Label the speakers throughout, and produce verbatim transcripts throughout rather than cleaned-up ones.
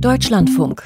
Speaker 1: Deutschlandfunk.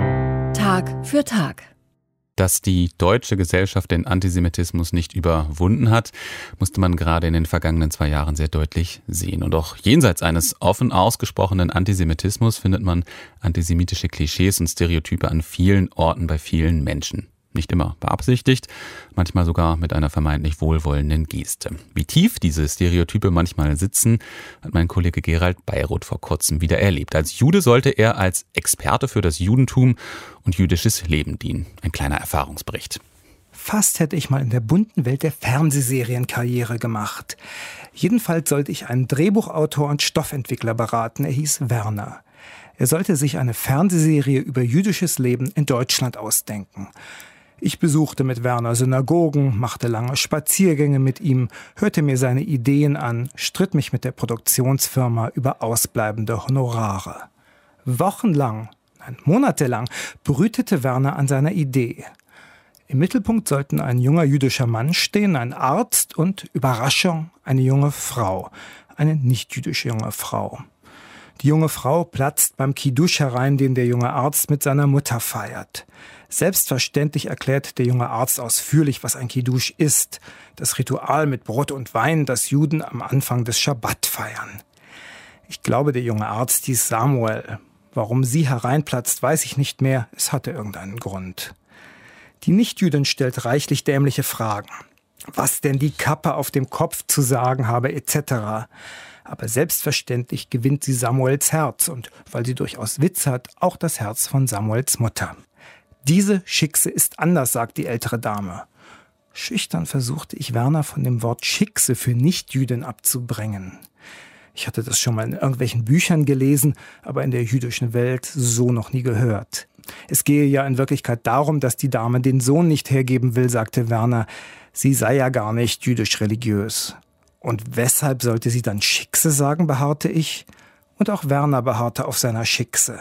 Speaker 1: Tag für Tag.
Speaker 2: Dass die deutsche Gesellschaft den Antisemitismus nicht überwunden hat, musste man gerade in den vergangenen zwei Jahren sehr deutlich sehen. Und auch jenseits eines offen ausgesprochenen Antisemitismus findet man antisemitische Klischees und Stereotype an vielen Orten bei vielen Menschen. Nicht immer beabsichtigt, manchmal sogar mit einer vermeintlich wohlwollenden Geste. Wie tief diese Stereotype manchmal sitzen, hat mein Kollege Gerald Beiroth vor kurzem wieder erlebt. Als Jude sollte er als Experte für das Judentum und jüdisches Leben dienen. Ein kleiner Erfahrungsbericht.
Speaker 3: Fast hätte ich mal in der bunten Welt der Fernsehserien Karriere gemacht. Jedenfalls sollte ich einen Drehbuchautor und Stoffentwickler beraten. Er hieß Werner. Er sollte sich eine Fernsehserie über jüdisches Leben in Deutschland ausdenken. Ich besuchte mit Werner Synagogen, machte lange Spaziergänge mit ihm, hörte mir seine Ideen an, stritt mich mit der Produktionsfirma über ausbleibende Honorare. Wochenlang, nein, monatelang brütete Werner an seiner Idee. Im Mittelpunkt sollten ein junger jüdischer Mann stehen, ein Arzt und, Überraschung, eine junge Frau, eine nicht-jüdische junge Frau. Die junge Frau platzt beim Kiddusch herein, den der junge Arzt mit seiner Mutter feiert. Selbstverständlich erklärt der junge Arzt ausführlich, was ein Kiddusch ist. Das Ritual mit Brot und Wein, das Juden am Anfang des Schabbat feiern. Ich glaube, der junge Arzt hieß Samuel. Warum sie hereinplatzt, weiß ich nicht mehr. Es hatte irgendeinen Grund. Die Nichtjüdin stellt reichlich dämliche Fragen. Was denn die Kappe auf dem Kopf zu sagen habe, et cetera. Aber selbstverständlich gewinnt sie Samuels Herz und, weil sie durchaus Witz hat, auch das Herz von Samuels Mutter. Diese Schickse ist anders, sagt die ältere Dame. Schüchtern versuchte ich Werner von dem Wort Schickse für Nichtjüdin abzubringen. Ich hatte das schon mal in irgendwelchen Büchern gelesen, aber in der jüdischen Welt so noch nie gehört. Es gehe ja in Wirklichkeit darum, dass die Dame den Sohn nicht hergeben will, sagte Werner. Sie sei ja gar nicht jüdisch-religiös. Und weshalb sollte sie dann Schickse sagen, beharrte ich. Und auch Werner beharrte auf seiner Schickse.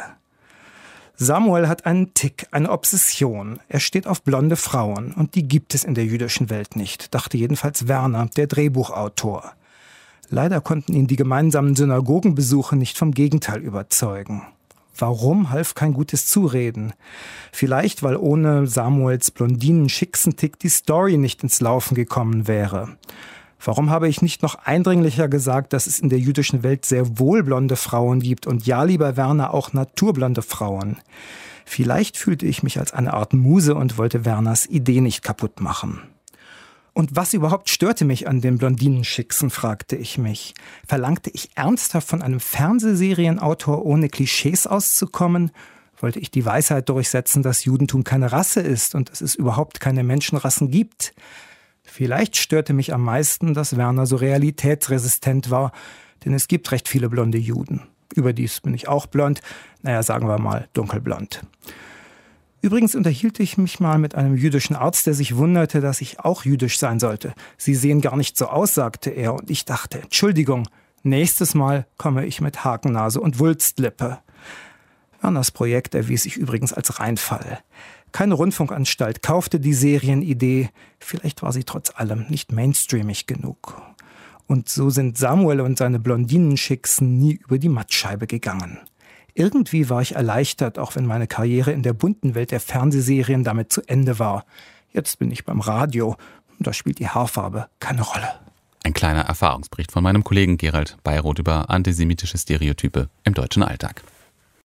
Speaker 3: Samuel hat einen Tick, eine Obsession. Er steht auf blonde Frauen und die gibt es in der jüdischen Welt nicht, dachte jedenfalls Werner, der Drehbuchautor. Leider konnten ihn die gemeinsamen Synagogenbesuche nicht vom Gegenteil überzeugen. Warum half kein gutes Zureden? Vielleicht, weil ohne Samuels Blondinen-Schicksen-Tick die Story nicht ins Laufen gekommen wäre. Warum habe ich nicht noch eindringlicher gesagt, dass es in der jüdischen Welt sehr wohl blonde Frauen gibt und ja, lieber Werner, auch naturblonde Frauen? Vielleicht fühlte ich mich als eine Art Muse und wollte Werners Idee nicht kaputt machen. Und was überhaupt störte mich an den Blondinenschicksen, fragte ich mich. Verlangte ich ernsthaft von einem Fernsehserienautor ohne Klischees auszukommen? Wollte ich die Weisheit durchsetzen, dass Judentum keine Rasse ist und dass es überhaupt keine Menschenrassen gibt? Vielleicht störte mich am meisten, dass Werner so realitätsresistent war, denn es gibt recht viele blonde Juden. Überdies bin ich auch blond, naja, sagen wir mal dunkelblond. Übrigens unterhielt ich mich mal mit einem jüdischen Arzt, der sich wunderte, dass ich auch jüdisch sein sollte. Sie sehen gar nicht so aus, sagte er, und ich dachte, Entschuldigung, nächstes Mal komme ich mit Hakennase und Wulstlippe. Werners Projekt erwies sich übrigens als Reinfall. Keine Rundfunkanstalt kaufte die Serienidee. Vielleicht war sie trotz allem nicht mainstreamig genug. Und so sind Samuel und seine Blondinenschicksen nie über die Mattscheibe gegangen. Irgendwie war ich erleichtert, auch wenn meine Karriere in der bunten Welt der Fernsehserien damit zu Ende war. Jetzt bin ich beim Radio und da spielt die Haarfarbe keine Rolle.
Speaker 2: Ein kleiner Erfahrungsbericht von meinem Kollegen Gerald Beiroth über antisemitische Stereotype im deutschen Alltag.